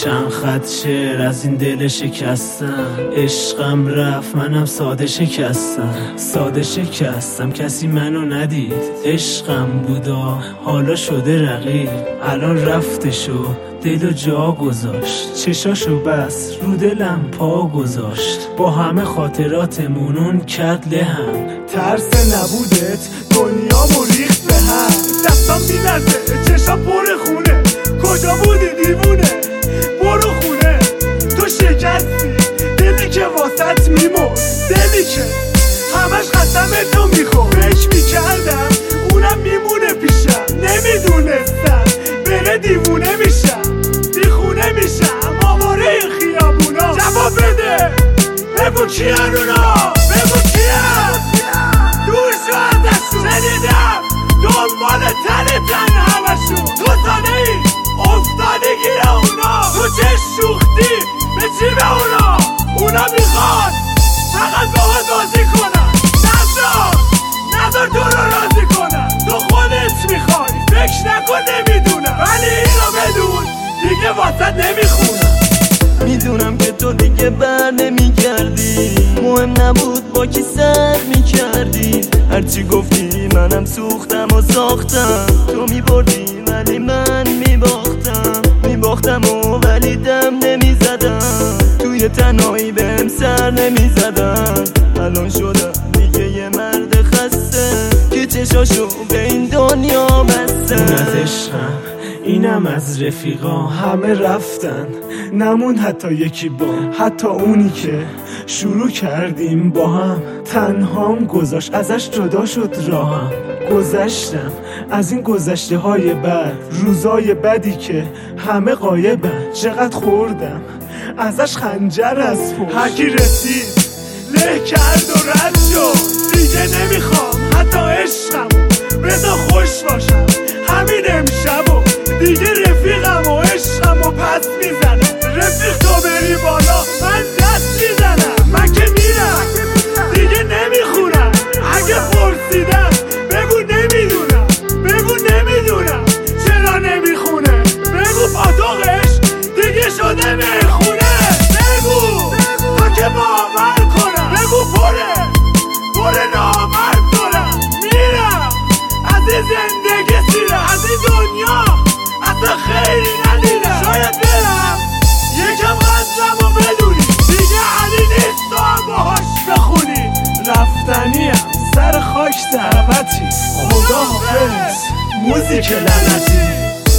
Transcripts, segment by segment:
چند خط شعر از این دل شکستم. عشقم رفت منم ساده شکستم کسی منو ندید. عشقم بودا حالا شده رقیب. الان رفتشو دلو جا گذاشت. چشاشو بس رو دلم پا گذاشت. با همه خاطراتمون اون کرد لهم. ترس نبودت دنیامو ریخت به هم. دستام می‌لرزه چشام پر خونه. کجا بودی دیوونه؟ برو خونه. تو شکستی دلی که واسط میمرد. دلی که همش قسم تو میخورد. فکر میکردم اونم میمونه پیشم. نمیدونستم بره دیوونه میشم. دیخونه میشم آواره خیابونا. جواب بده بگو کیان اونا؟ بگو کیان؟ دور شو ازشون. شنیدم دنبال تنتن همشون. تو سانه ای افتاده گیر اونا. تو چه شوختی به چی به اونا؟ اونا میخواد فقط باهات بازی کنن. نذار تو رو راضی کنن. تو خودت میخوای فکر نکن نمیدونم. ولی اینو بدون دیگه واسط نمیخونم. میدونم که تو دیگه بر نمیگردی. مهم نبود با کی سر میکردی. هرچی گفتی منم سوختم و ساختم. تو میبردی ولی من میباختم و ولی دم نمیزدم. توی تنهایی بهم سر نمیزدم. الان شدم دیگه یه مرد خسته که چشاشو به این دنیا بسته. اون از عشقم اینم از رفیقا. همه رفتن نمون حتی یکی با. حتی اونی که شروع کردیم با هم تنهام گذاشت. ازش جدا شد راهم. گذشتم از این گذشته های بد. روزای بدی که همه غایبن. چقدر خوردم ازش خنجر از پشت. هرکی رسید له کرد و رد شد. دیگه نمیخوام حتی عشقمو. بذار خوش باشم همین امشبو. دیگه رفیقم و عشقمو پس میزنم. رفیق تو بری بالا من دست میزنم. من که میرم دیگه نمیخونم. اگه پرسیدم بگو نمیدونم. بگو نمیدونم چرا نمیخونه. بگو پاتوقش دیگه شده میخونه. بگو تا که باور کنم. بگو پر نامرد دارم. میرم از این زندگی سیرم. از این دنیا اصلا خیلی ندیدم. شاید برم یکم قدرمو بدونی. دیگه علی نیست تو هم باهاش بخونی. رفتنیم سر خاک دعوتی. خدا حافظ موزیک لعنتی.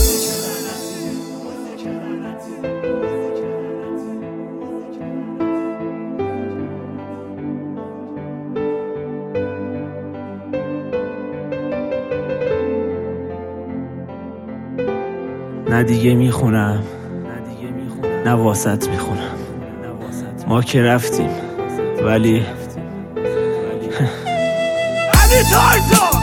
نه دیگه میخونم نه واسط میخونم. ما که رفتیم ولی علی تارتو